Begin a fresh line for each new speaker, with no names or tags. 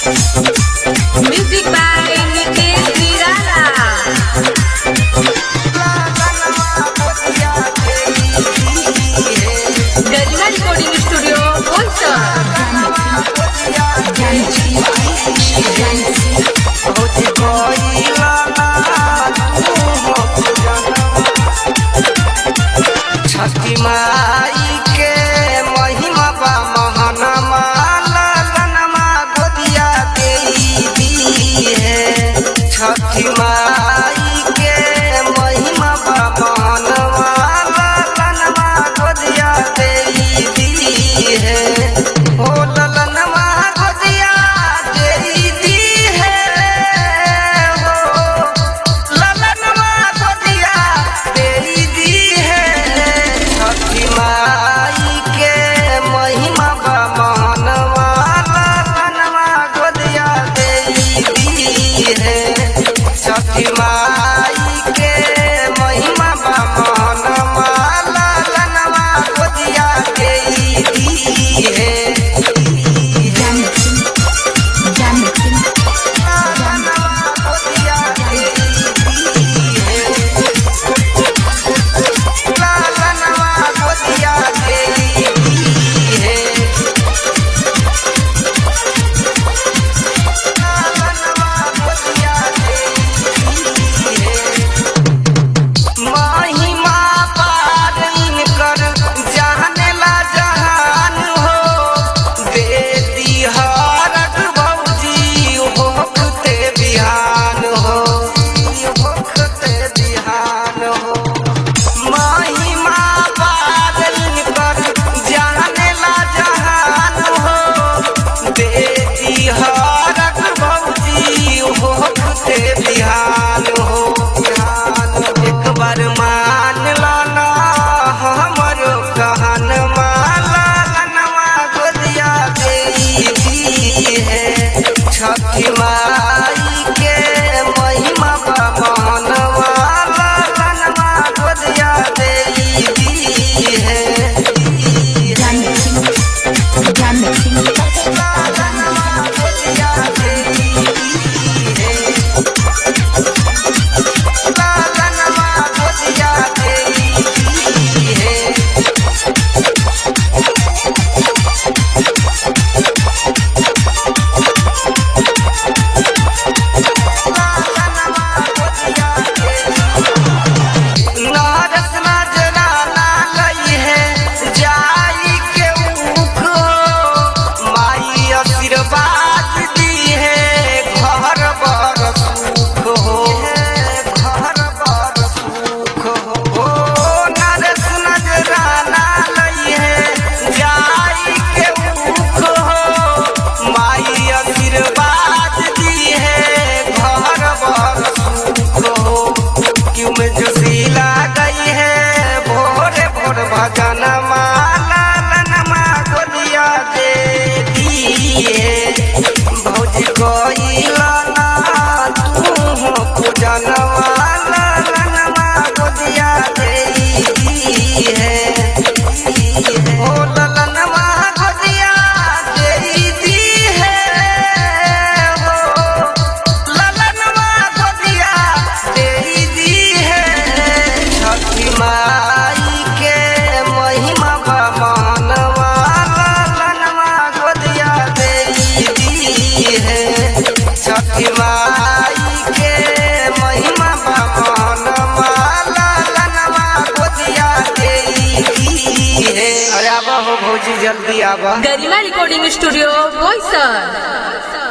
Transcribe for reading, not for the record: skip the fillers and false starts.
Music by Nitesh Nirala. Garima recording studio
Chhathi Mai के महिमा बा महानमा ललनमा गोदिया देई है। छठी माई के महिमा बा महानमा ललनमा गोदिया देई है। ओ ललनमा गोदिया देई है, हो ललनमा गोदिया देई है। छठी माई के महिमा बा महानमा ललनमा गोदिया देई है। छठी माई के महिमा बा महानमा ललनमा गोदिया देई है। महिमा पार इनकर जानेला जहान हो। बेटी हरक भौजी होखते बिहान हो, होखते बिहान हो। महिमा पार इनकर जानेला जहान हो। बेटी हरक भौजी होखते बिहान हो। एक बार मान लाना हमरो कहन ललनमा गोदिया देई है। छठी माई के महिमा बा महानमा ललनमा गोदिया देई है। नारस नजराना लई है जाई के ऊख हो। माई आशीर्वाद दी है घर बर सुख हो, घर बर सुख हो। नारस नजराना लई है जाई के ऊख हो। माई आशीर्वाद दी है घर बर सुख हो। क्यों में जोशीला गई है भोरे भोर भजन ललनमा गोदिया देती है। भौजी कोइला तू हो पूजन ललनमा गोदिया देती है। ओ ललनमा गोदिया देती है, हो ललनमा गोदिया देई है। छठी माई के महिमा बा महानमा ललनमा गोदिया देई है। छठी माई के महिमा बा महानमा ललनमा गोदिया देई है। अरे आबा हो भौजी जल्दी आबा।
Garima recording studio Boisar.